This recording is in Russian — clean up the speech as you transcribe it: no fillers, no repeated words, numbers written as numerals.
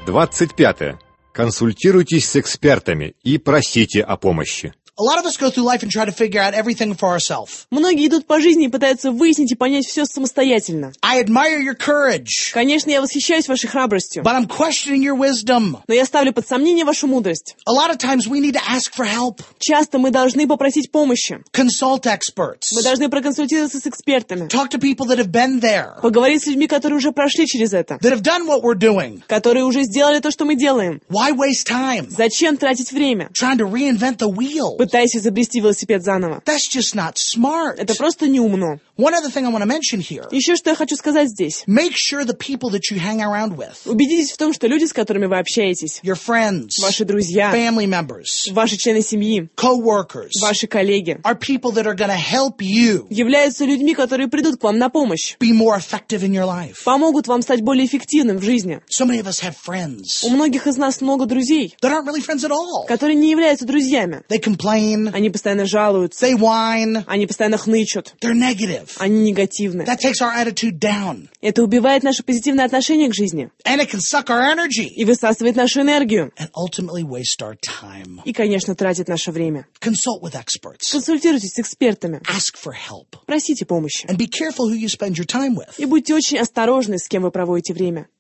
25. Консультируйтесь с экспертами и просите о помощи. A lot of us go through life and try to figure out everything for ourselves. Многие идут по жизни и пытаются выяснить и понять все самостоятельно. I admire your courage, Конечно, я восхищаюсь вашей храбростью, but I'm questioning your wisdom. но я ставлю под сомнение вашу мудрость. A lot of times we need to ask for help, Часто мы должны попросить помощи. consult experts, Мы должны проконсультироваться с экспертами, talk to people that have been there, поговорить с людьми, которые уже прошли через это, that have done what we're doing. которые уже сделали то, что мы делаем. Why waste time Зачем тратить время, trying to reinvent the wheel? пытаясь изобрести велосипед заново? That's just not smart. Это просто неумно. One other thing I want to mention here. Еще что я хочу сказать здесь. Make sure the people that you hang around with, Убедитесь в том, что люди, с которыми вы общаетесь, your friends, ваши друзья, family members, ваши члены семьи, co-workers, ваши коллеги, are people that are going to help you являются людьми, которые придут к вам на помощь, be more effective in your life. помогут вам стать более эффективным в жизни. So many of us have friends У многих из нас много друзей, that aren't really friends at all. которые не являются друзьями. They complain, Они постоянно жалуются, they whine, они постоянно хнычут, they're negative. они негативны. That takes our attitude down, Это убивает наше позитивное отношение к жизни and it can suck our energy и высасывает нашу энергию. and ultimately waste our time. И, конечно, тратит наше время. Consult with experts, Консультируйтесь с экспертами, ask for help, просите помощи. and be careful who you spend your time with. И будьте очень осторожны, с кем вы проводите время.